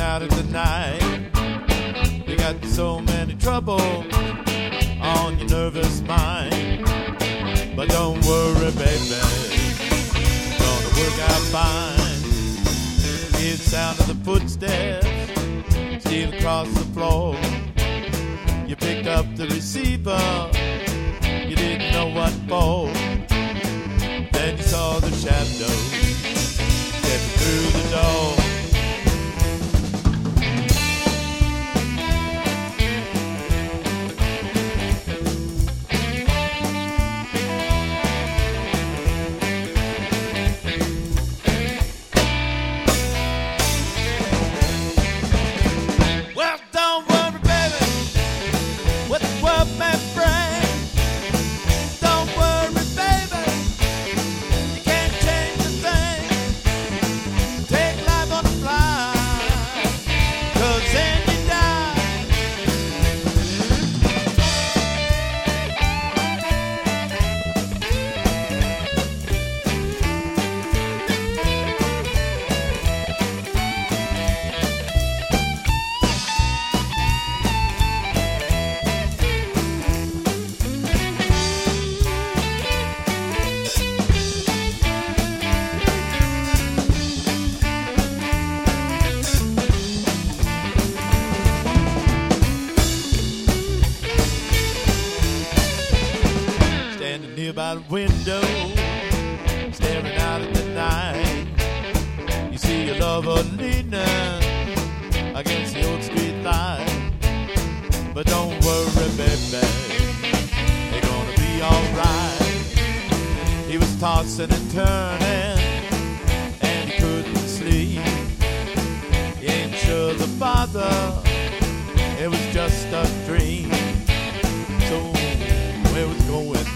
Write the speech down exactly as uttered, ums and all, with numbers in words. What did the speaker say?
out in the night. You got so many troubles on your nervous mind. But don't worry, baby, gonna work out fine. Hear the sound of the footsteps steal across the floor. You picked up the receiver, you didn't know what for. Then you saw the shadow stepping through the door. By the window, staring out at the night. You see your lover leaning against the old street light. But don't worry, baby, they're gonna be alright. He was tossing and turning, and he couldn't sleep. He ain't sure the father, it was just a dream. So where was going